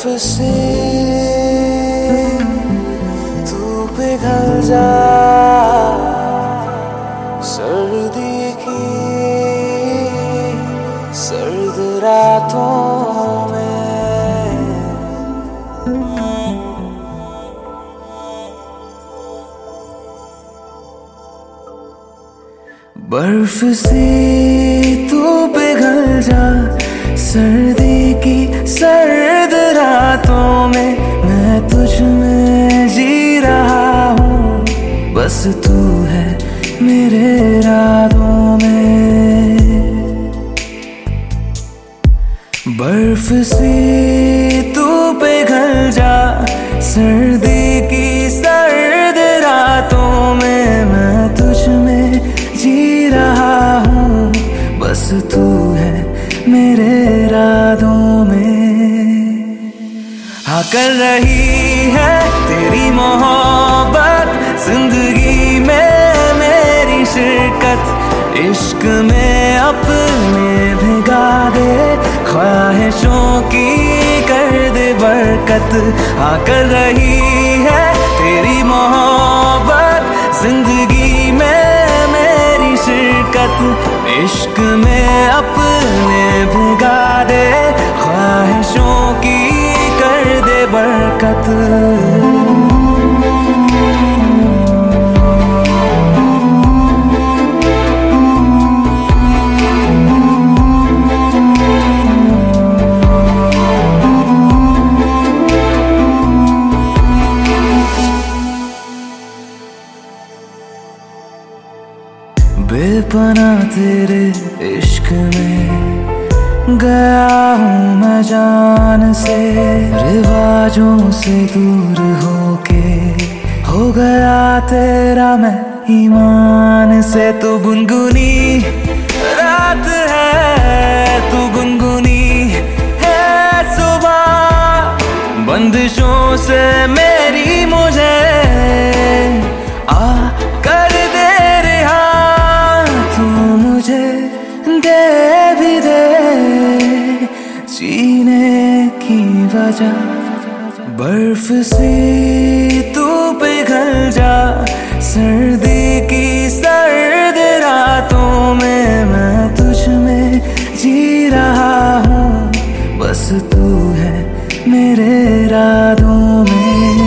बर्फ से तू पिघल जा सर्दी की सर्द रातों में। बर्फ से तू पिघल जा सर्दी की सर्द रातों में। मैं तुझ में जी रहा हूँ, बस तू है मेरे रातों में। बर्फ से तू पिघल जा सर्दी की सर्द रातों में। मैं तुझ में जी रहा हूँ, बस तू है मेरे रातों में। हाँ कर रही है तेरी मोहब्बत जिंदगी में मेरी शिरकत। इश्क में अपने भिगा दे ख्वाहिशों की कर दे बरकत। हाँ कर रही है तेरी मोहब्बत जिंदगी में मेरी शिरकत। इश्क में अपने भिगा दे ख्वाहिशों की कर दे बरकत। बेपनाह तेरे इश्क में गया हूँ मैं जान से। रिवाजों से दूर होके हो गया तेरा मैं ईमान से। तू गुनगुनी रात है, तू गुनगुनी है सुबह। बंदिशों से मेरी मुझे आ कर दे रिहा। तू मुझे दे भी दे जीने की वजह। बर्फ से तू पिघल जा सर्दी की सर्द रातों में। मैं तुझ में जी रहा हूँ, बस तू है मेरे रातों में।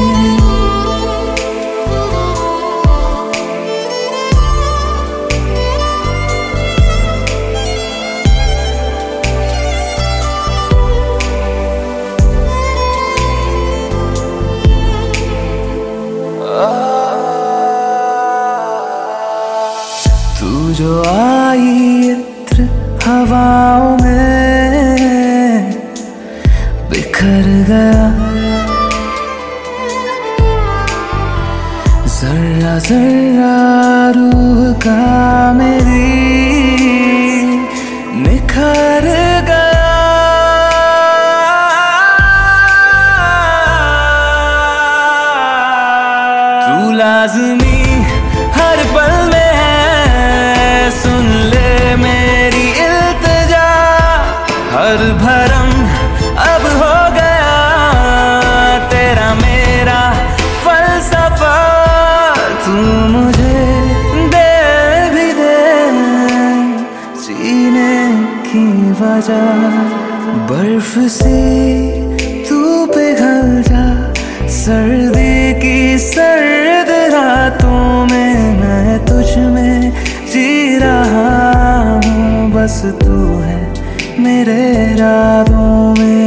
तू जो आई इत्र हवाओं में बिखर गया। जर्रा जर्रा रूह का मेरी निखर गया। तू लाज़मी हर पल में सुन ले मेरी इल्तिजा। हर भरम अब हो गया तेरा मेरा फलसफा। तू मुझे दे भी दे जीने की वजह। बर्फ से तू पिघल जा सर्दी की सर्द रातों में। मैं तुझ में जी रहा हूँ, बस तू है मेरे रातों में।